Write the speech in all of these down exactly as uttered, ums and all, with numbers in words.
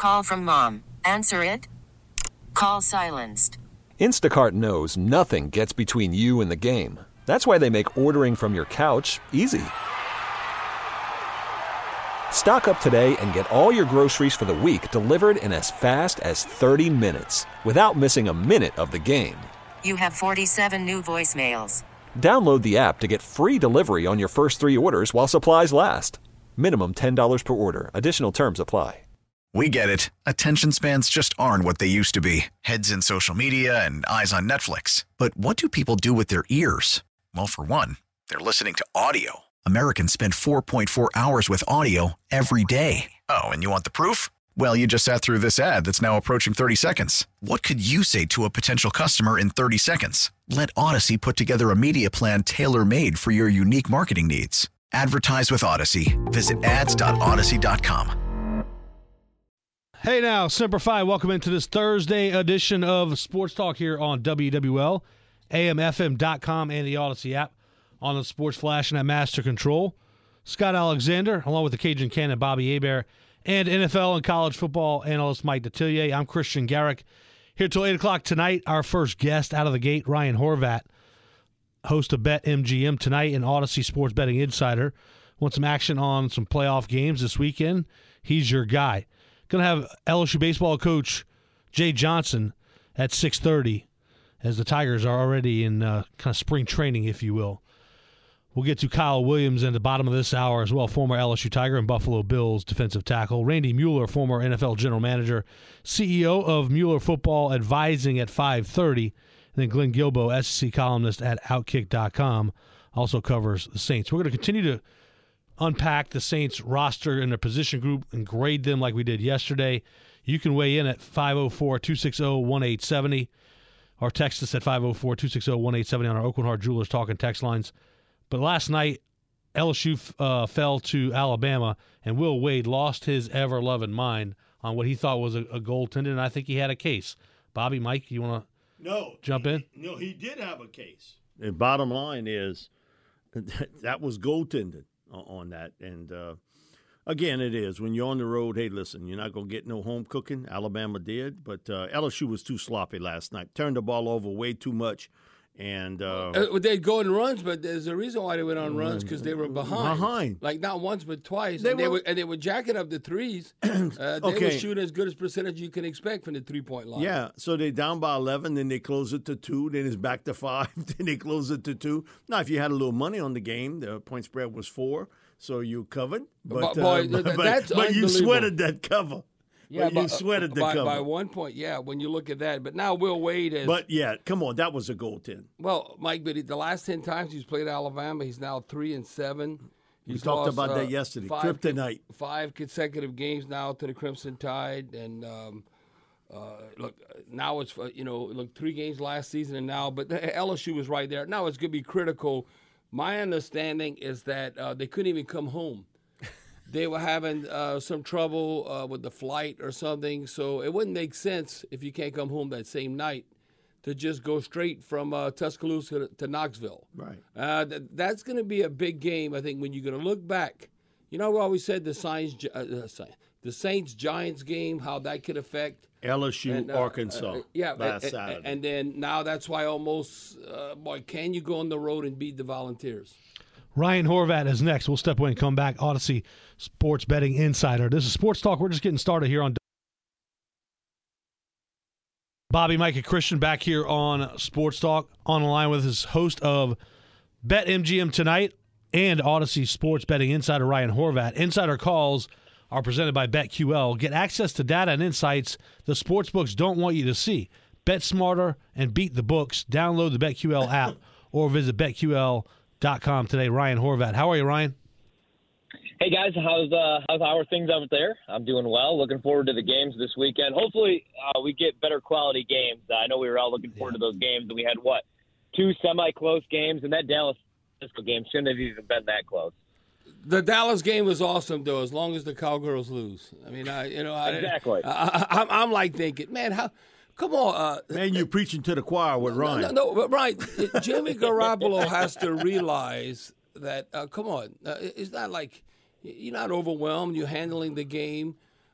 Call from mom. Answer it. Call silenced. Instacart knows nothing gets between you and the game. That's why they make ordering from your couch easy. Stock up today and get all your groceries for the week delivered in as fast as thirty minutes without missing a minute of the game. You have forty-seven new voicemails. Download the app to get free delivery on your first three orders while supplies last. Minimum ten dollars per order. Additional terms apply. We get it. Attention spans just aren't what they used to be. Heads in social media and eyes on Netflix. But what do people do with their ears? Well, for one, they're listening to audio. Americans spend four point four hours with audio every day. Oh, and you want the proof? Well, you just sat through this ad that's now approaching thirty seconds. What could you say to a potential customer in thirty seconds? Let Odyssey put together a media plan tailor-made for your unique marketing needs. Advertise with Odyssey. Visit ads dot odyssey dot com. Hey now, Semper Fi, welcome into this Thursday edition of Sports Talk here on W W L, A M F M dot com, and the Odyssey app on the Sports Flash and at Master Control. Scott Alexander, along with the Cajun Cannon, Bobby Hebert, and N F L and college football analyst Mike Detillier. I'm Christian Garrick. Here till eight o'clock tonight, our first guest out of the gate, Ryan Horvat, host of Bet M G M tonight and Odyssey Sports Betting Insider. Want some action on some playoff games this weekend? He's your guy. Going to have L S U baseball coach Jay Johnson at six thirty as the Tigers are already in uh, kind of spring training, if you will. We'll get to Kyle Williams in the bottom of this hour as well, former L S U Tiger and Buffalo Bills defensive tackle. Randy Mueller, former N F L general manager, C E O of Mueller Football Advising at five thirty. And then Glenn Gilbo, S E C columnist at Outkick dot com, also covers the Saints. We're going to continue to unpack the Saints roster in their position group and grade them like we did yesterday. You can weigh in at five oh four, two six oh, one eight seven oh or text us at five oh four, two six oh, one eight seven oh on our Oakland Heart Jewelers talking text lines. But last night, L S U uh, fell to Alabama, and Will Wade lost his ever-loving mind on what he thought was a, a goaltender, and I think he had a case. Bobby, Mike, you want to no, jump in? No, he did have a case. The bottom line is that was goaltending on that. And, uh, again, it is. When you're on the road, hey, listen, you're not going to get no home cooking. Alabama did. But uh, L S U was too sloppy last night. Turned the ball over way too much. And uh, uh, they'd go in runs, but there's a reason why they went on runs, because they were behind. Behind. Like not once, but twice. They and, were, they were, and they were jacking up the threes. Uh, they okay. were shooting as good as percentage you can expect from the three-point line. Yeah, so they're down by eleven, then they close it to two, then it's back to five, then they close it to two. Now, if you had a little money on the game, the point spread was four, so you covered. But, but, boy, uh, but, that's but you sweated that cover. Yeah, but you sweated the by, cover. By one point, yeah, when you look at that. But now Will Wade is. But, yeah, come on, that was a goaltend. Well, Mike, but the last ten times he's played Alabama, he's now three and seven. We He's talked lost, about uh, that yesterday. Five, Kryptonite. Five consecutive games now to the Crimson Tide. And, um, uh, look, now it's, you know, look, three games last season and now. But L S U was right there. Now it's going to be critical. My understanding is that uh, they couldn't even come home. They were having uh, some trouble uh, with the flight or something, so it wouldn't make sense if you can't come home that same night to just go straight from uh, Tuscaloosa to, to Knoxville. Right. Uh, th- that's going to be a big game, I think, when you're going to look back. You know, we always said the Saints, uh, the Saints Giants game, how that could affect L S U, and, uh, Arkansas, uh, yeah, last and, Saturday. And then now that's why almost, uh, boy, can you go on the road and beat the Volunteers? Ryan Horvat is next. We'll step away and come back. Odyssey Sports Betting Insider. This is Sports Talk. We're just getting started here on Bobby, Mike, and Christian back here on Sports Talk. On the line with his host of Bet M G M tonight and Odyssey Sports Betting Insider, Ryan Horvat. Insider calls are presented by BetQL. Get access to data and insights the sportsbooks don't want you to see. Bet smarter and beat the books. Download the BetQL app or visit BetQL dot com today. Ryan Horvat. How are you, Ryan? Hey, guys. How's uh, how's how are things out there? I'm doing well. Looking forward to the games this weekend. Hopefully, uh, we get better quality games. Uh, I know we were all looking forward yeah. to those games, and we had, what, two semi-close games, and that Dallas game shouldn't have even been that close. The Dallas game was awesome, though, as long as the Cowgirls lose. I mean, I you know, I, exactly. I, I, I'm, I'm like thinking, man, how – come on. Uh, man, you're preaching to the choir with Ryan. No, no, no right. Jimmy Garoppolo has to realize that, uh, come on, uh, it's not like – you're not overwhelmed. You're handling the game.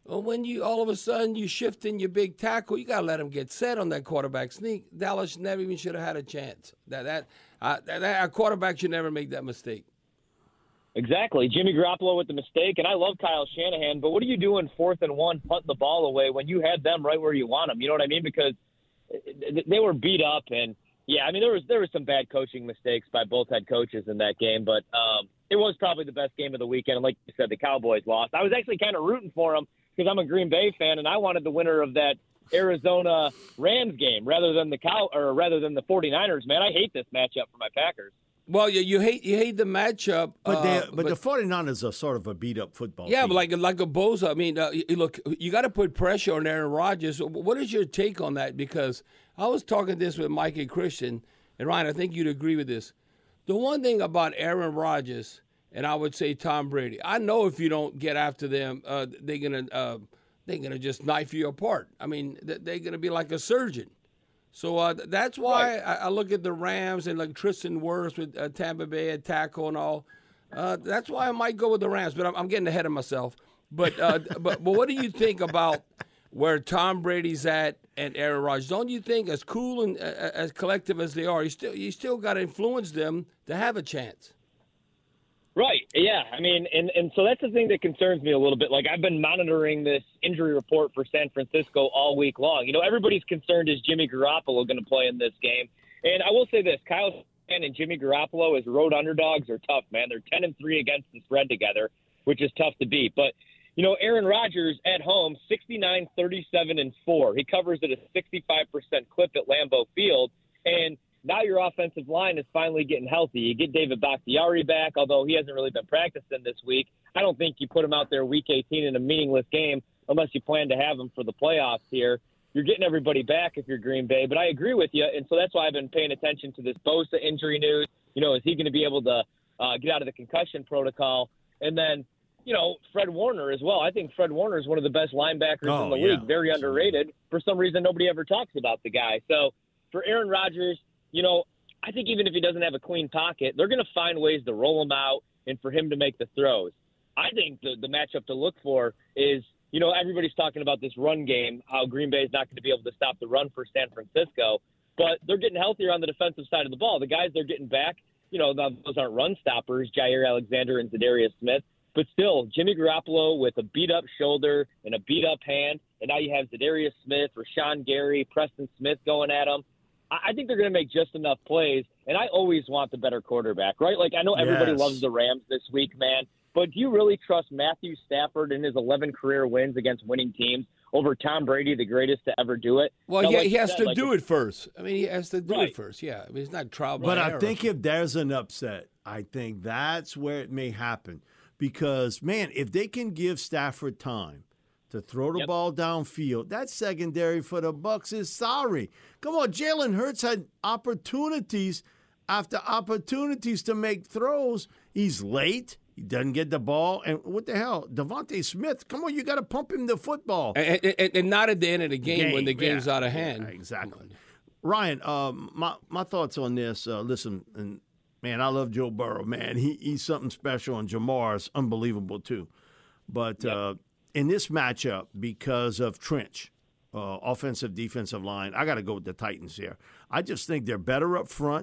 Well, when you all of a sudden you shift in your big tackle, you got to let him get set on that quarterback sneak. Dallas never even should have had a chance. That that, uh, that, that a quarterback should never make that mistake. Exactly. Jimmy Garoppolo with the mistake, and I love Kyle Shanahan, but what are you doing fourth and one, punting the ball away when you had them right where you want them? You know what I mean? Because they were beat up, and, yeah, I mean, there was there was some bad coaching mistakes by both head coaches in that game, but um, it was probably the best game of the weekend. And like you said, the Cowboys lost. I was actually kind of rooting for them because I'm a Green Bay fan, and I wanted the winner of that Arizona Rams game rather than the Cow or rather than the 49ers. Man, I hate this matchup for my Packers. Well, you, you hate you hate the matchup, But, they, uh, but, the 49ers are sort of a beat-up football yeah, team. but like like a Bosa. I mean, uh, you- look, you got to put pressure on Aaron Rodgers. What is your take on that? Because I was talking this with Mike and Christian, and Ryan, I think you'd agree with this. The one thing about Aaron Rodgers, and I would say Tom Brady, I know if you don't get after them, uh, they're gonna uh, they're gonna just knife you apart. I mean, th- they're gonna be like a surgeon. So uh, that's why I, I look at the Rams and like Tristan Wirfs with uh, Tampa Bay at tackle and all. Uh, that's why I might go with the Rams, but I'm, I'm getting ahead of myself. But, uh, but but what do you think about where Tom Brady's at and Aaron Rodgers? Don't you think, as cool and uh, as collective as they are, you still you still got to influence them to have a chance? Right. Yeah. I mean, and, and so that's the thing that concerns me a little bit. Like, I've been monitoring this injury report for San Francisco all week long. You know, everybody's concerned, is Jimmy Garoppolo going to play in this game? And I will say this, Kyle Shanahan and Jimmy Garoppolo as road underdogs are tough, man. They're ten and three against the spread together, which is tough to beat. But, you know, Aaron Rodgers at home, sixty-nine, thirty-seven, and four. He covers at a sixty-five percent clip at Lambeau Field. And now your offensive line is finally getting healthy. You get David Bakhtiari back, although he hasn't really been practicing this week. I don't think you put him out there week eighteen in a meaningless game unless you plan to have him for the playoffs here. You're getting everybody back if you're Green Bay, but I agree with you, and so that's why I've been paying attention to this Bosa injury news. You know, is he going to be able to uh, get out of the concussion protocol? And then, you know, Fred Warner as well. I think Fred Warner is one of the best linebackers Oh, in the yeah. league, very underrated. For some reason, nobody ever talks about the guy. So for Aaron Rodgers, you know, I think even if he doesn't have a clean pocket, they're going to find ways to roll him out and for him to make the throws. I think the, the matchup to look for is, you know, everybody's talking about this run game, how Green Bay is not going to be able to stop the run for San Francisco, but they're getting healthier on the defensive side of the ball. The guys they're getting back, you know, those aren't run stoppers, Jair Alexander and Zadarius Smith, but still, Jimmy Garoppolo with a beat-up shoulder and a beat-up hand, and now you have Zadarius Smith, Rashawn Gary, Preston Smith going at him. I think they're going to make just enough plays, and I always want the better quarterback, right? Like, I know everybody Yes. loves the Rams this week, man, but do you really trust Matthew Stafford and his eleven career wins against winning teams over Tom Brady, the greatest to ever do it? Well, Now, yeah, like he you has said, to like, do it first. I mean, he has to do Right. it first. Yeah, I mean, it's not trial by But I error. think if there's an upset, I think that's where it may happen. Because, man, if they can give Stafford time to throw the Yep. ball downfield, that secondary for the Bucs is sorry. Come on, Jalen Hurts had opportunities after opportunities to make throws. He's late. He doesn't get the ball. And what the hell? Devontae Smith, come on, you got to pump him the football. and, and, and not at the end of the game, when the Game, game's yeah, out of hand. yeah, exactly. Ryan, um, my my thoughts on this. Uh, listen, and man, I love Joe Burrow. Man, he he's something special, and Jamar's unbelievable too. But uh, in this matchup, because of Trench, uh, offensive defensive line, I got to go with the Titans here. I just think they're better up front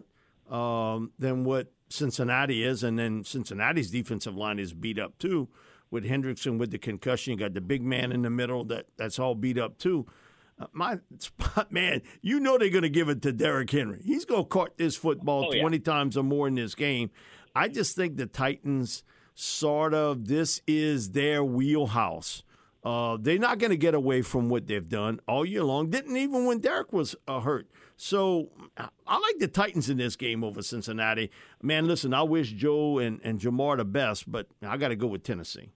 um, than what Cincinnati is, and then Cincinnati's defensive line is beat up too. With Hendrickson with the concussion, you got the big man in the middle that that's all beat up too. Uh, my spot, man, you know they're going to give it to Derrick Henry. He's going to caught this football Oh, yeah. twenty times or more in this game. I just think the Titans sort of, this is their wheelhouse. Uh, they're not going to get away from what they've done all year long. Didn't even when Derrick was uh, hurt. So I like the Titans in this game over Cincinnati. Man, listen, I wish Joe and, and Jamar the best, but I got to go with Tennessee.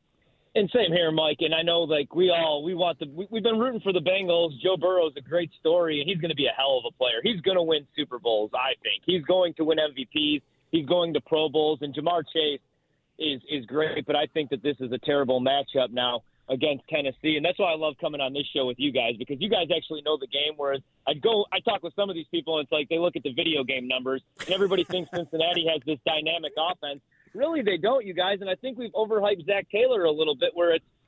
And same here, Mike. And I know, like, we all we want the we, we've been rooting for the Bengals. Joe Burrow's a great story, and he's going to be a hell of a player. He's going to win Super Bowls, I think. He's going to win M V Ps. He's going to Pro Bowls. And Jamar Chase is is great, but I think that this is a terrible matchup now against Tennessee, and that's why I love coming on this show with you guys, because you guys actually know the game. Whereas I go, I talk with some of these people, and it's like they look at the video game numbers, and everybody thinks Cincinnati has this dynamic offense. Really, they don't, you guys. And I think we've overhyped Zach Taylor a little bit, where it's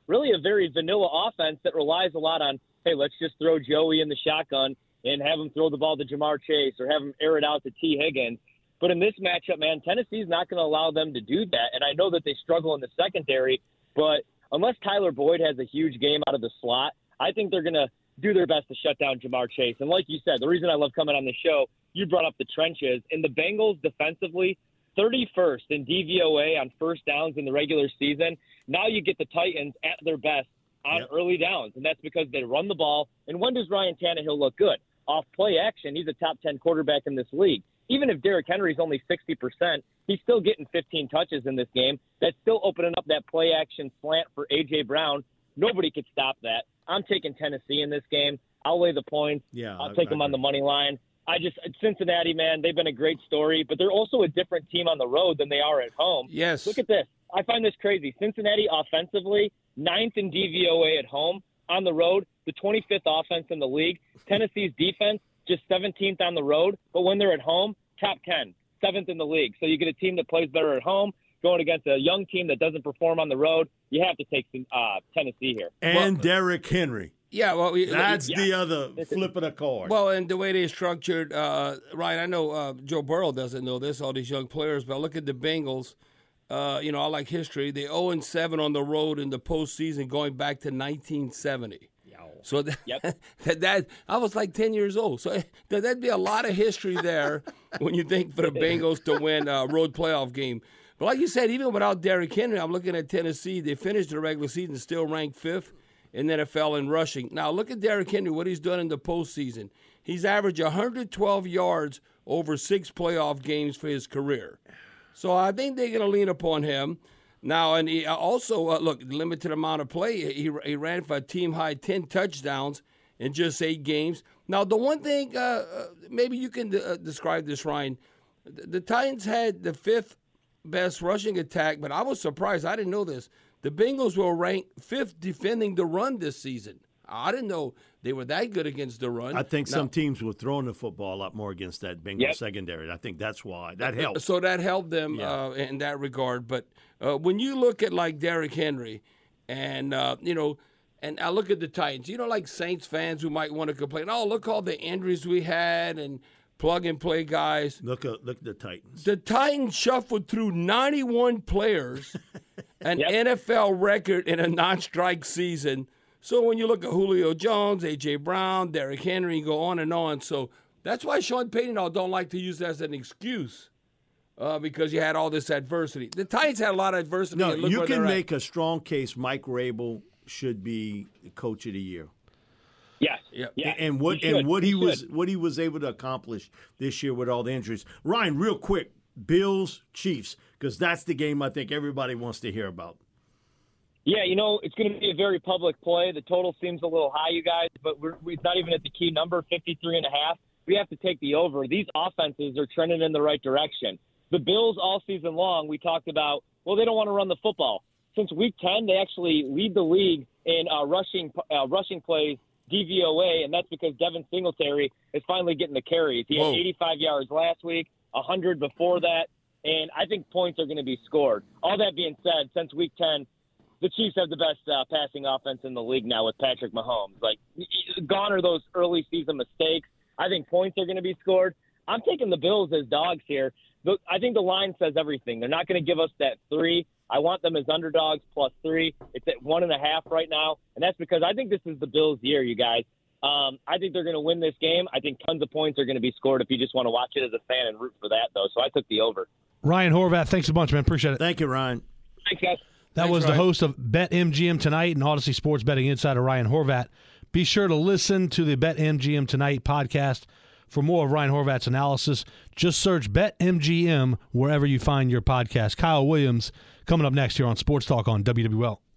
really a very vanilla offense that relies a lot on, hey, let's just throw Joey in the shotgun and have him throw the ball to Jamar Chase or have him air it out to T. Higgins. But in this matchup, man, Tennessee's not going to allow them to do that. And I know that they struggle in the secondary, but unless Tyler Boyd has a huge game out of the slot, I think they're going to do their best to shut down Jamar Chase. And like you said, the reason I love coming on the show, you brought up the trenches. And the Bengals defensively, thirty-first in D V O A on first downs in the regular season. Now you get the Titans at their best on yep. early downs, and that's because they run the ball. And when does Ryan Tannehill look good? Off play action, he's a top ten quarterback in this league. Even if Derrick Henry's only sixty percent, he's still getting fifteen touches in this game. That's still opening up that play action slant for A J. Brown. Nobody could stop that. I'm taking Tennessee in this game. I'll lay the points. Yeah, I'll take I, them I on the money line. I just Cincinnati, man, they've been a great story, but they're also a different team on the road than they are at home. Yes. Look at this. I find this crazy. Cincinnati offensively, ninth in D V O A at home. On the road, the twenty-fifth offense in the league. Tennessee's defense, just seventeenth on the road, but when they're at home, top ten, seventh in the league. So you get a team that plays better at home going against a young team that doesn't perform on the road. You have to take uh, Tennessee here. And well, Derrick Henry. Yeah, well, we, that's yeah. the other flip of the card. Well, and the way they structured, uh, Ryan, I know uh, Joe Burrow doesn't know this, all these young players, but look at the Bengals. Uh, you know, I like history. They oh and seven on the road in the postseason going back to nineteen seventy. So that, yep. that, that I was like ten years old. So that, that'd be a lot of history there when you think for the Bengals to win a road playoff game. But like you said, even without Derrick Henry, I'm looking at Tennessee. They finished the regular season still ranked fifth in the N F L in rushing. Now look at Derrick Henry, what he's done in the postseason. He's averaged one hundred twelve yards over six playoff games for his career. So I think they're going to lean upon him. Now, and he also, uh, look, limited amount of play. He, he ran for a team-high ten touchdowns in just eight games. Now, the one thing, uh, uh, maybe you can uh, describe this, Ryan. The, the Titans had the fifth best rushing attack, but I was surprised. I didn't know this. The Bengals were ranked fifth defending the run this season. I didn't know they were that good against the run. I think now, some teams were throwing the football a lot more against that Bengals yep. secondary. I think that's why. That helped. So that helped them yeah. uh, in that regard. But uh, when you look at, like, Derrick Henry and, uh, you know, and I look at the Titans, you know, like Saints fans who might want to complain, oh, look all the injuries we had and plug-and-play guys. Look at, look at the Titans. The Titans shuffled through ninety-one players, an yep. N F L record in a non-strike season. So when you look at Julio Jones, A J. Brown, Derrick Henry, go on and on. So that's why Sean Payton don't like to use that as an excuse uh, because you had all this adversity. The Titans had a lot of adversity. No, and look you where can they're make at. a strong case Mike Rabel should be coach of the year. Yes. Yep. Yeah. And what he and what he, he was what he was able to accomplish this year with all the injuries. Ryan, real quick, Bills, Chiefs, because that's the game I think everybody wants to hear about. Yeah, you know, it's going to be a very public play. The total seems a little high, you guys, but we're, we're not even at the key number, fifty-three and a half. We have to take the over. These offenses are trending in the right direction. The Bills all season long, we talked about, well, they don't want to run the football. Since week ten, they actually lead the league in uh, rushing uh, rushing plays, D V O A, and that's because Devin Singletary is finally getting the carries. He Whoa. had eighty-five yards last week, one hundred before that, and I think points are going to be scored. All that being said, since week ten, the Chiefs have the best uh, passing offense in the league now with Patrick Mahomes. Like, gone are those early season mistakes. I think points are going to be scored. I'm taking the Bills as dogs here. But I think the line says everything. They're not going to give us that three. I want them as underdogs plus three. It's at one and a half right now, and that's because I think this is the Bills' year, you guys. Um, I think they're going to win this game. I think tons of points are going to be scored if you just want to watch it as a fan and root for that, though. So I took the over. Ryan Horvath, thanks a bunch, man. Appreciate it. Thank you, Ryan. Thanks, guys. That Thanks, was Ryan. the host of BetMGM Tonight and Odyssey Sports Betting Insider, Ryan Horvath. Be sure to listen to the BetMGM Tonight podcast for more of Ryan Horvath's analysis. Just search BetMGM wherever you find your podcast. Kyle Williams coming up next here on Sports Talk on W W L.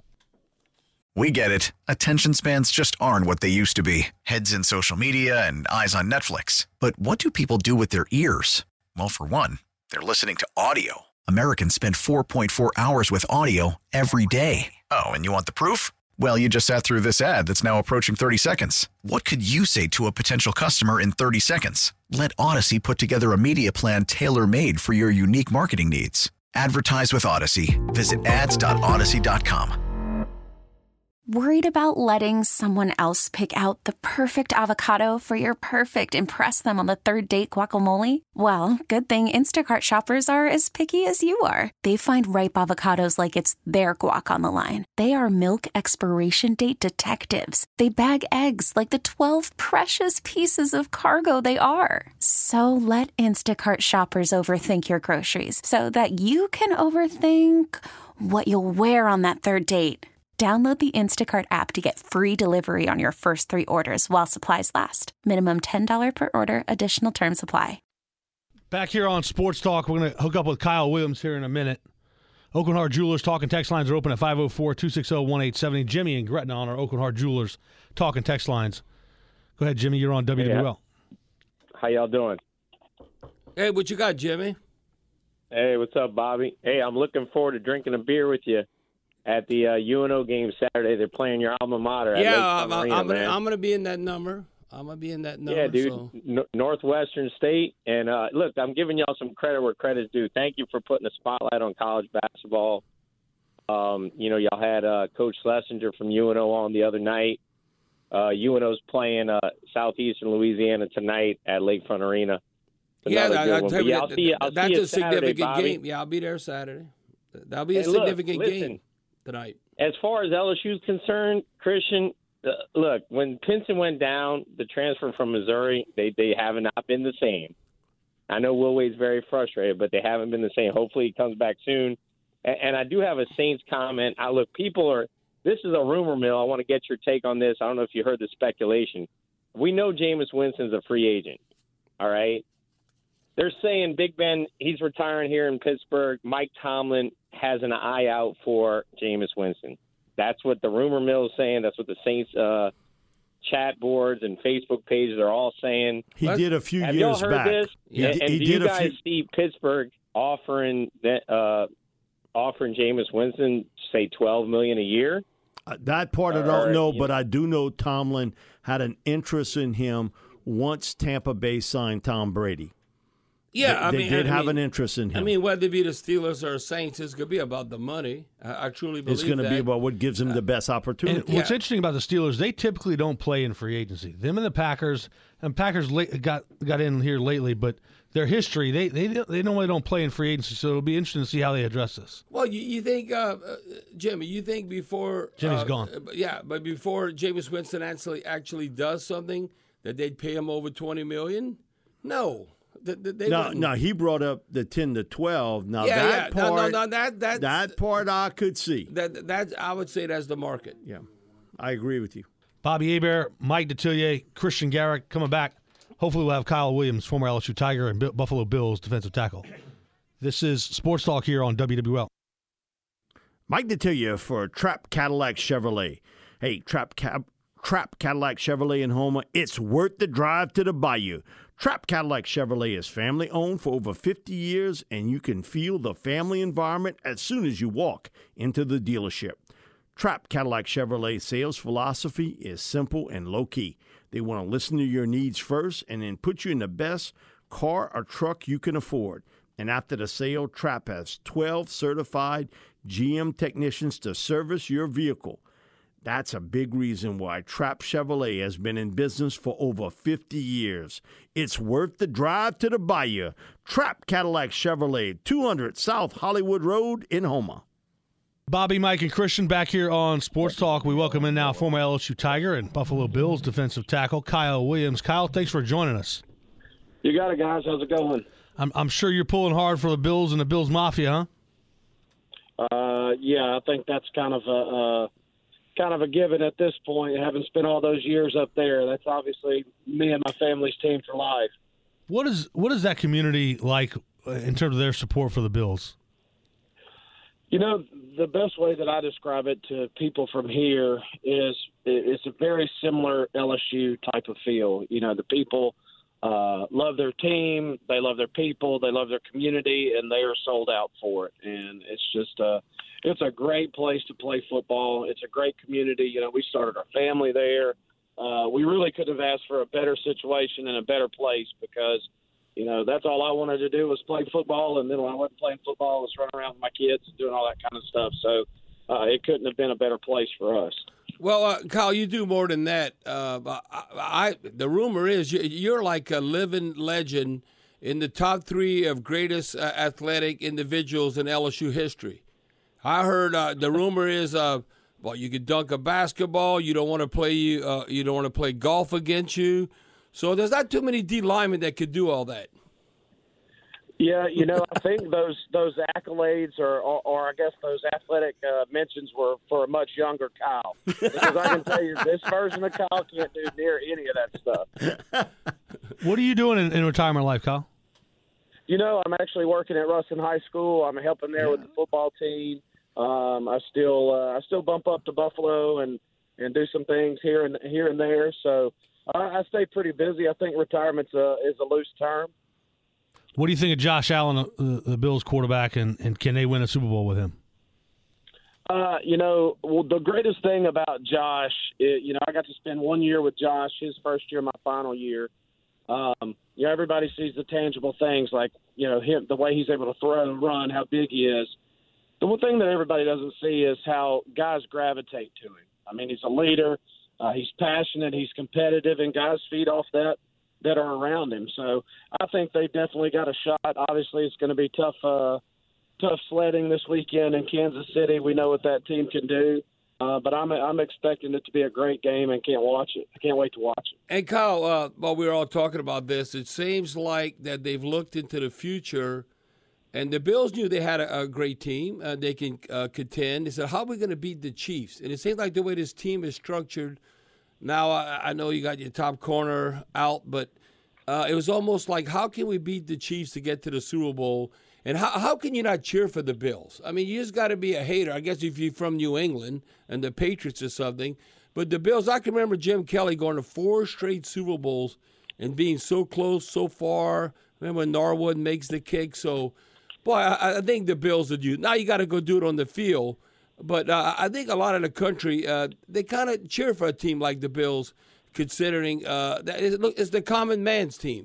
We get it. Attention spans just aren't what they used to be. Heads in social media and eyes on Netflix. But what do people do with their ears? Well, for one, they're listening to audio. Americans spend four point four hours with audio every day. Oh, and you want the proof? Well, you just sat through this ad that's now approaching thirty seconds. What could you say to a potential customer in thirty seconds? Let Odyssey put together a media plan tailor-made for your unique marketing needs. Advertise with Odyssey. Visit ads dot odyssey dot com. Worried about letting someone else pick out the perfect avocado for your perfect impress them on the third date guacamole? Well, good thing Instacart shoppers are as picky as you are. They find ripe avocados like it's their guac on the line. They are milk expiration date detectives. They bag eggs like the twelve precious pieces of cargo they are. So let Instacart shoppers overthink your groceries so that you can overthink what you'll wear on that third date. Download the Instacart app to get free delivery on your first three orders while supplies last. Minimum ten dollars per order. Additional terms apply. Back here on Sports Talk, we're going to hook up with Kyle Williams here in a minute. Oakland Heart Jewelers talk and text lines are open at five oh four, two six oh, one eight seven oh. Jimmy and Gretna on our Oakland Heart Jewelers talk and text lines. Go ahead, Jimmy. You're on W W L. Hey, how y'all doing? Hey, what you got, Jimmy? Hey, what's up, Bobby? Hey, I'm looking forward to drinking a beer with you at the uh, U N O game Saturday. They're playing your alma mater. At yeah, Lakefront I'm, Arena, I'm, gonna, man. I'm gonna be in that number. I'm gonna be in that number. Yeah, dude. So. N- Northwestern State, and uh, look, I'm giving y'all some credit where credit's due. Thank you for putting a spotlight on college basketball. Um, you know, y'all had uh, Coach Schlesinger from U N O on the other night. Uh, U N O's playing uh, Southeastern Louisiana tonight at Lakefront Arena. Yeah, Another I, good I one. tell But you, yeah, I'll that, see you- I'll that's see you a Saturday, significant Bobby. game. Yeah, I'll be there Saturday. That'll be a Hey, look, significant listen. game tonight. As far as L S U's concerned, Christian, uh, look, when Pinson went down, the transfer from Missouri, they, they have not been the same. I know Will Wade's very frustrated, but they haven't been the same. Hopefully he comes back soon. And, and I do have a Saints comment. I look, people are – this is a rumor mill. I want to get your take on this. I don't know if you heard the speculation. We know Jameis Winston's a free agent, all right? They're saying Big Ben, he's retiring here in Pittsburgh. Mike Tomlin has an eye out for Jameis Winston. That's what the rumor mill is saying. That's what the Saints uh, chat boards and Facebook pages are all saying. He What? did a few Have years y'all heard back. this? He, and di- and he do did you a guys few. see Pittsburgh offering that, uh, offering Jameis Winston, say, twelve million dollars a year? Uh, that part I Or, don't know, you but know- I do know Tomlin had an interest in him once Tampa Bay signed Tom Brady. Yeah, they, I they mean, did I have mean, an interest in him. I mean, whether it be the Steelers or Saints, it's going to be about the money. I, I truly believe it's going to that. be about what gives him the best opportunity. And what's interesting about the Steelers, they typically don't play in free agency. Them and the Packers, and Packers late, got got in here lately, but their history, they they they normally don't play in free agency. So it'll be interesting to see how they address this. Well, you, you think, uh, uh, Jimmy, you think before Jimmy's uh, gone. uh, yeah, but before Jameis Winston actually actually does something, that they'd pay him over twenty million? No, they, they, they no, wouldn't. no, he brought up the ten to twelve. Now yeah, that yeah, part, no, no, no, that that's, that part I could see. that that I would say that's the market. Yeah, I agree with you. Bobby Hebert, Mike Detillier, Christian Garrick coming back. Hopefully we'll have Kyle Williams, former L S U Tiger and B- Buffalo Bills defensive tackle. This is Sports Talk here on W W L. Mike Detillier for Trapp Cadillac Chevrolet. Hey, Trapp Cab. Trapp Cadillac Chevrolet in Houma, it's worth the drive to the Bayou. Trapp Cadillac Chevrolet is family-owned for over fifty years, and you can feel the family environment as soon as you walk into the dealership. Trapp Cadillac Chevrolet sales philosophy is simple and low-key. They want to listen to your needs first and then put you in the best car or truck you can afford. And after the sale, Trapp has twelve certified G M technicians to service your vehicle. That's a big reason why Trapp Chevrolet has been in business for over fifty years. It's worth the drive to the Bayou. Trapp Cadillac Chevrolet, two hundred South Hollywood Road in Houma. Bobby, Mike, and Christian back here on Sports Talk. We welcome in now former L S U Tiger and Buffalo Bills defensive tackle Kyle Williams. Kyle, thanks for joining us. You got it, guys. How's it going? I'm, I'm sure you're pulling hard for the Bills and the Bills Mafia, huh? Uh, yeah, I think that's kind of a uh, kind of a given at this point. Having spent all those years up there, that's obviously me and my family's team for life. What is what is that community like in terms of their support for the Bills? You know, the best way that I describe it to people from here is it's a very similar L S U type of feel. You know, the people uh, love their team, they love their people, they love their community, and they are sold out for it. And it's just a, it's a great place to play football. It's a great community. You know, we started our family there. Uh, we really could have asked for a better situation and a better place because, you know, that's all I wanted to do was play football. And then when I wasn't playing football, I was running around with my kids and doing all that kind of stuff. So uh, it couldn't have been a better place for us. Well, uh, Kyle, you do more than that. Uh, I, I the rumor is you, you're like a living legend in the top three of greatest uh, athletic individuals in L S U history. I heard uh, the rumor is, uh, well, you could dunk a basketball. You don't want to play. Uh, you don't want to play golf against you. So there's not too many D linemen that could do all that. Yeah, you know, I think those those accolades or, or, or I guess those athletic uh, mentions were for a much younger Kyle. Because I can tell you, this version of Kyle can't do near any of that stuff. What are you doing in, in retirement life, Kyle? You know, I'm actually working at Ruston High School. I'm helping there with the football team. Um, I still uh, I still bump up to Buffalo and, and do some things here and here and there. So I, I stay pretty busy. I think retirement's a, is a loose term. What do you think of Josh Allen, the, the Bills quarterback, and, and can they win a Super Bowl with him? Uh, you know, well, the greatest thing about Josh, is, you know, I got to spend one year with Josh, his first year, my final year. Um, you know, everybody sees the tangible things like, you know, him, the way he's able to throw and run, how big he is. The one thing that everybody doesn't see is how guys gravitate to him. I mean, he's a leader. Uh, he's passionate. He's competitive, and guys feed off that. that are around him. So I think they definitely got a shot. Obviously, it's going to be tough uh, tough sledding this weekend in Kansas City. We know what that team can do. Uh, but I'm I'm expecting it to be a great game and can't watch it. I can't wait to watch it. And Kyle, uh, while we were all talking about this, it seems like that they've looked into the future, and the Bills knew they had a, a great team. Uh, they can uh, contend. They said, how are we going to beat the Chiefs? And it seems like the way this team is structured, now, I, I know you got your top corner out, but uh, it was almost like, how can we beat the Chiefs to get to the Super Bowl? And how how can you not cheer for the Bills? I mean, you just got to be a hater. I guess if you're from New England and the Patriots or something. But the Bills, I can remember Jim Kelly going to four straight Super Bowls and being so close, so far. Remember when Norwood makes the kick? So, boy, I, I think the Bills are due. Now you got to go do it on the field. But uh, I think a lot of the country, uh, they kind of cheer for a team like the Bills, considering uh, that it's, look, it's the common man's team.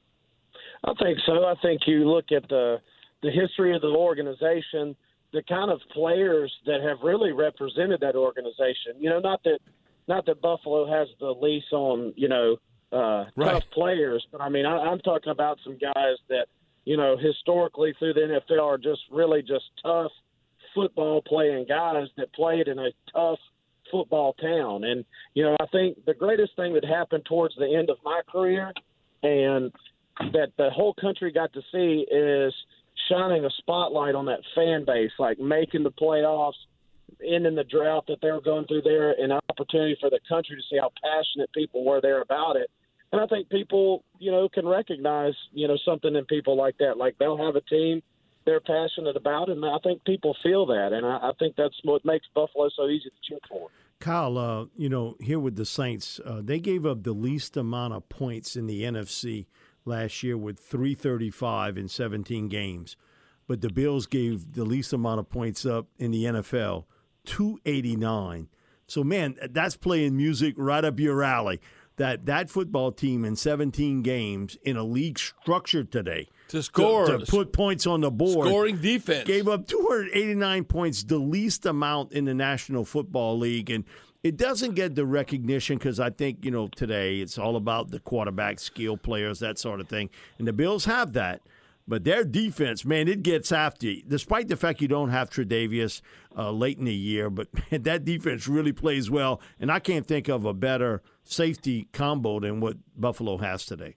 I think so. I think you look at the the history of the organization, the kind of players that have really represented that organization. You know, not that not that Buffalo has the lease on, you know, uh, right. tough players, but I mean, I, I'm talking about some guys that, you know, historically through the N F L are just really just tough football playing guys that played in a tough football town. And, you know, I think the greatest thing that happened towards the end of my career and that the whole country got to see is shining a spotlight on that fan base, like making the playoffs, ending the drought that they were going through there, an opportunity for the country to see how passionate people were there about it. And I think people, you know, can recognize, you know, something in people like that. Like they'll have a team they're passionate about, and I think people feel that, and I, I think that's what makes Buffalo so easy to cheer for. Kyle, uh, you know, here with the Saints, uh, they gave up the least amount of points in the N F C last year with three thirty-five in seventeen games, but the Bills gave the least amount of points up in the N F L, two eighty-nine. So, man, that's playing music right up your alley. That that football team in seventeen games in a league structured today to score, to, to put points on the board, scoring defense, gave up two hundred eighty-nine points, the least amount in the National Football League, and it doesn't get the recognition because I think, you know, today it's all about the quarterback, skill players, that sort of thing, and the Bills have that. But their defense, man, it gets after you, despite the fact you don't have Tre'Davious uh, late in the year. But man, that defense really plays well, and I can't think of a better safety combo than what Buffalo has today.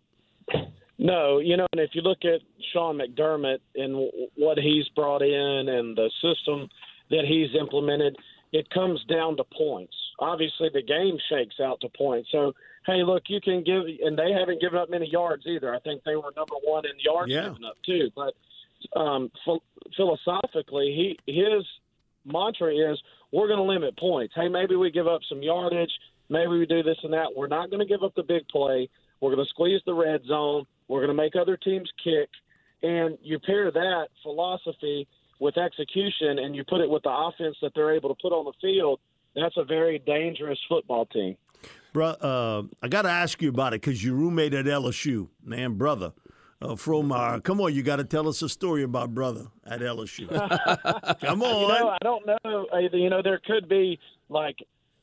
No, you know, and if you look at Sean McDermott and what he's brought in and the system that he's implemented, it comes down to points. Obviously, the game shakes out to points. So, hey, look, you can give – and they haven't given up many yards either. I think they were number one in yards yeah. given up too. But um, ph- philosophically, he his mantra is we're going to limit points. Hey, maybe we give up some yardage. Maybe we do this and that. We're not going to give up the big play. We're going to squeeze the red zone. We're going to make other teams kick. And you pair that philosophy with execution and you put it with the offense that they're able to put on the field, that's a very dangerous football team. Bro, uh, I got to ask you about it because your roommate at L S U, man, brother, uh, Fromar. Come on, you got to tell us a story about brother at L S U. Come on. You know, I don't know. You know, there could be like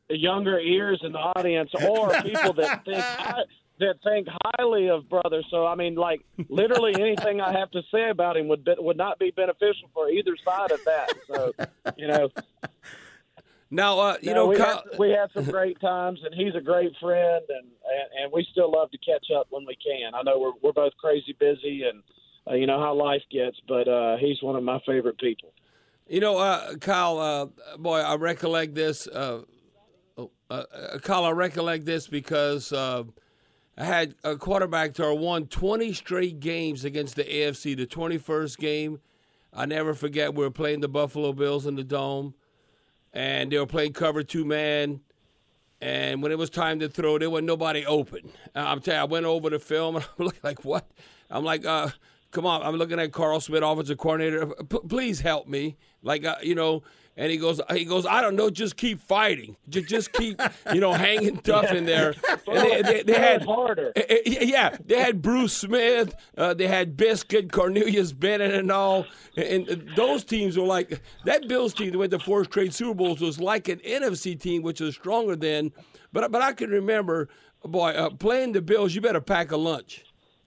younger ears in the audience, or people that think I, that think highly of brother. So I mean, like literally anything I have to say about him would be, would not be beneficial for either side of that. So you know. Now uh, you no, know we, Kyle- had, we had some great times, and he's a great friend, and, and and we still love to catch up when we can. I know we're we're both crazy busy, and uh, you know how life gets, but uh, he's one of my favorite people. You know, uh, Kyle, uh, boy, I recollect this. Uh, uh, Kyle, I recollect this because. Uh, I had a quarterback that won twenty straight games against the A F C. The twenty-first game, I never forget, we were playing the Buffalo Bills in the Dome, and they were playing cover two-man, and when it was time to throw, there wasn't nobody open. I'm telling you, I went over the film, and I'm looking like, what? I'm like, uh, come on. I'm looking at Carl Smith, offensive coordinator. P- please help me. Like, uh, you know, and he goes, he goes, I don't know, just keep fighting. Just, just keep, you know, hanging tough in there. And they, they, they had harder. Yeah, they had Bruce Smith, uh, they had Biscuit, Cornelius Bennett, and all. And, and those teams were like, that Bills team that went to four straight Super Bowls was like an N F C team, which was stronger then. But but I can remember, boy, uh, playing the Bills, you better pack a lunch.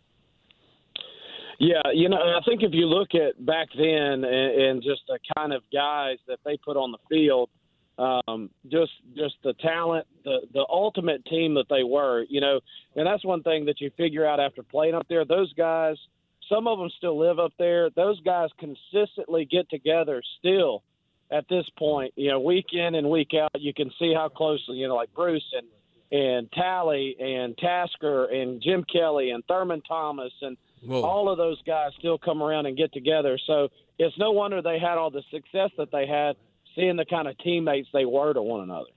Yeah, you know, I think if you look at back then and, and just the kind of guys that they put on the field, um, just just the talent, the the ultimate team that they were, you know, and that's one thing that you figure out after playing up there. Those guys, some of them still live up there. Those guys consistently get together still at this point, you know, week in and week out. You can see how closely, you know, like Bruce and, and Talley and Tasker and Jim Kelly and Thurman Thomas and Whoa. all of those guys still come around and get together. So it's no wonder they had all the success that they had, seeing the kind of teammates they were to one another.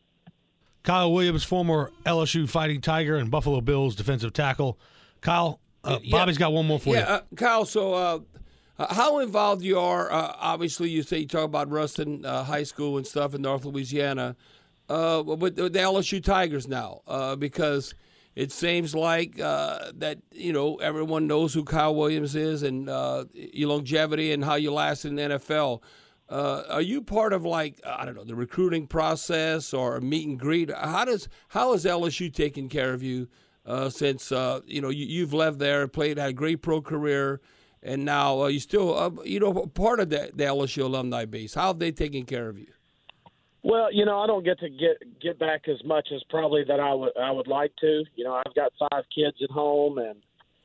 Kyle Williams, former L S U Fighting Tiger and Buffalo Bills defensive tackle. Kyle, uh, yeah. Bobby's got one more for yeah, you. Uh, Kyle, so uh, how involved you are, uh, obviously you say you talk about Ruston uh, High School and stuff in North Louisiana, uh, with the L S U Tigers now, uh, because it seems like uh, that, you know, everyone knows who Kyle Williams is and uh, your longevity and how you last in the N F L. Uh, are you part of, like, I don't know, the recruiting process or a meet and greet? How does how is L S U taking care of you uh, since, uh, you know, you, you've left there, played, had a great pro career, and now uh, you still, uh, you know, part of the, the L S U alumni base. How have they taken care of you? Well, you know, I don't get to get get back as much as probably that I would I would like to. You know, I've got five kids at home, and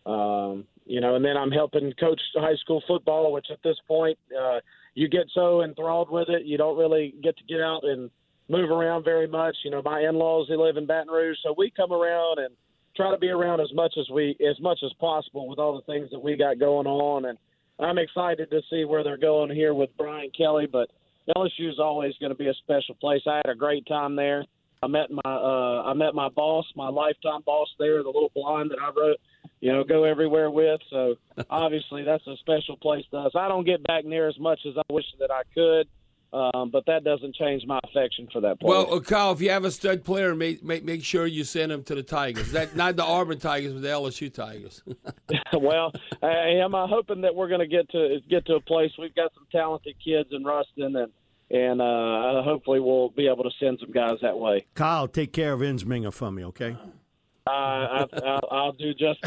um, you know, and then I'm helping coach high school football, which at this point uh, you get so enthralled with it, you don't really get to get out and move around very much. You know, my in-laws, they live in Baton Rouge, so we come around and try to be around as much as we as much as possible with all the things that we got going on. And I'm excited to see where they're going here with Brian Kelly, but L S U is always going to be a special place. I had a great time there. I met my uh, I met my boss, my lifetime boss there, the little blonde that I wrote, you know, go everywhere with. So obviously that's a special place to us. I don't get back near as much as I wish that I could, um, but that doesn't change my affection for that place. Well, uh, Kyle, if you have a stud player, make make, make sure you send him to the Tigers. That not the Auburn Tigers, but the L S U Tigers. Well, I am uh, hoping that we're going to get to get to a place. We've got some talented kids in Ruston, and and uh, hopefully we'll be able to send some guys that way. Kyle, take care of Insminger for me, okay? Uh, I, I, I'll do just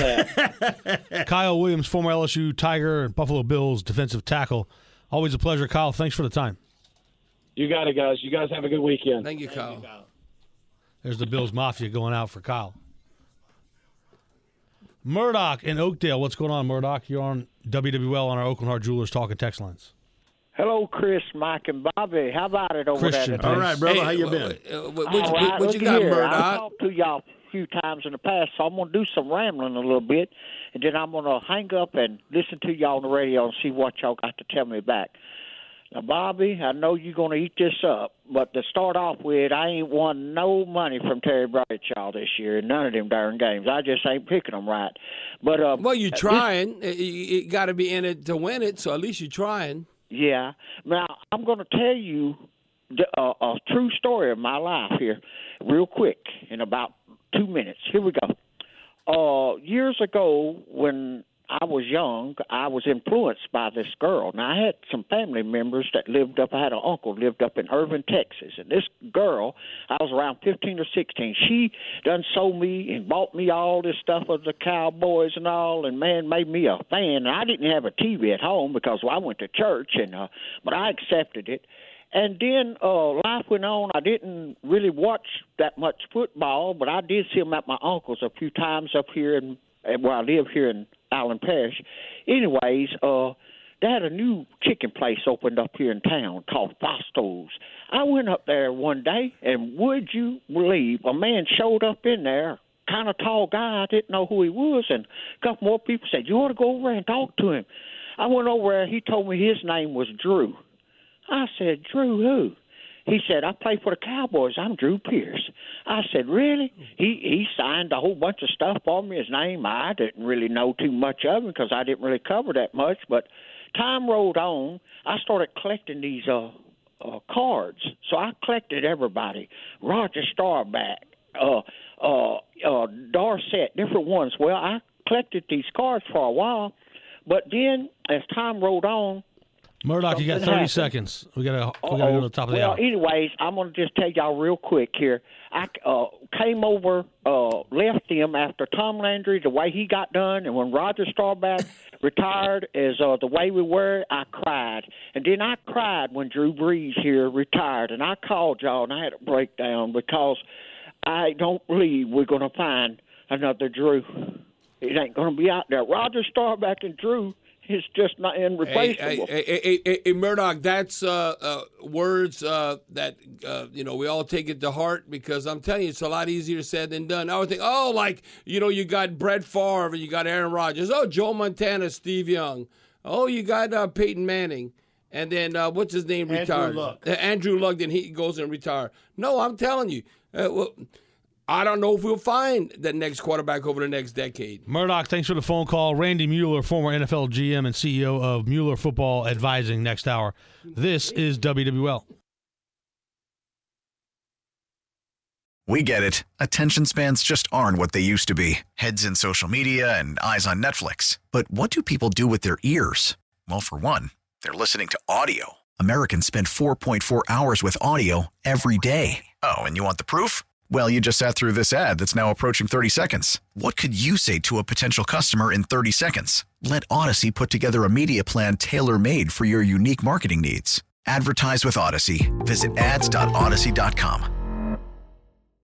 that. Kyle Williams, former L S U Tiger and Buffalo Bills defensive tackle. Always a pleasure, Kyle. Thanks for the time. You got it, guys. You guys have a good weekend. Thank you, Kyle. Thank you, Kyle. There's the Bills Mafia going out for Kyle. Murdoch in Oakdale. What's going on, Murdoch? You're on W W L on our Oakland Heart Jewelers Talking Text Lines. Hello, Chris, Mike, and Bobby. How about it over Christian, there? All right, brother. Hey, how you uh, been? Uh, what All what, right, what you look got, here. Murdoch? I've talked to y'all a few times in the past, so I'm going to do some rambling a little bit, and then I'm going to hang up and listen to y'all on the radio and see what y'all got to tell me back. Now, Bobby, I know you're going to eat this up, but to start off with, I ain't won no money from Terry Bradshaw this year in none of them darn games. I just ain't picking them right. But uh, Well, you're trying. This, you, you got to be in it to win it, so at least you're trying. Yeah. Now, I'm going to tell you the, uh, a true story of my life here real quick in about two minutes. Here we go. Uh, years ago, when I was young, I was influenced by this girl. Now, I had some family members that lived up, I had an uncle lived up in Irving, Texas. And this girl, I was around fifteen or sixteen, she done sold me and bought me all this stuff of the Cowboys and all, and, man, made me a fan. And I didn't have a T V at home because well, I went to church, and uh, but I accepted it. And then uh, life went on. I didn't really watch that much football, but I did see them at my uncle's a few times up here in where I live here in Allen Parish. Anyways, uh, they had a new chicken place opened up here in town called Fosto's. I went up there one day, and would you believe a man showed up in there, kind of tall guy. I didn't know who he was, and a couple more people said, you ought to go over there and talk to him. I went over there. He told me his name was Drew. I said, Drew who? He said, I play for the Cowboys. I'm Drew Pierce. I said, really? He he signed a whole bunch of stuff for me. His name, I didn't really know too much of him because I didn't really cover that much. But time rolled on. I started collecting these uh, uh, cards. So I collected everybody. Roger Staubach, uh, uh, uh, Dorsett, different ones. Well, I collected these cards for a while. But then as time rolled on, Murdoch, you got thirty happened. seconds. We got to we got to go to the top of the well, hour. Anyways, I'm going to just tell y'all real quick here. I uh, came over, uh, left him after Tom Landry, the way he got done, and when Roger Staubach retired, as uh, the way we were, I cried. And then I cried when Drew Brees here retired, and I called y'all, and I had a breakdown because I don't believe we're going to find another Drew. It ain't going to be out there. Roger Staubach and Drew is just not irreplaceable. Hey, hey, hey, hey, hey Murdoch, that's uh, uh, words uh, that, uh, you know, we all take it to heart because I'm telling you, it's a lot easier said than done. I would think, oh, like, you know, you got Brett Favre and you got Aaron Rodgers. Oh, Joe Montana, Steve Young. Oh, you got uh, Peyton Manning. And then, uh, what's his name, Andrew retired? Luck. Uh, Andrew Luck, then he goes and retire. No, I'm telling you. Uh, well, I don't know if we'll find that next quarterback over the next decade. Murdoch, thanks for the phone call. Randy Mueller, former N F L G M and C E O of Mueller Football Advising, next hour. This is W W L. We get it. Attention spans just aren't what they used to be. Heads in social media and eyes on Netflix. But what do people do with their ears? Well, for one, they're listening to audio. Americans spend four point four hours with audio every day. Oh, and you want the proof? Well, you just sat through this ad that's now approaching thirty seconds. What could you say to a potential customer in thirty seconds? Let Odyssey put together a media plan tailor-made for your unique marketing needs. Advertise with Odyssey. Visit ads dot odyssey dot com.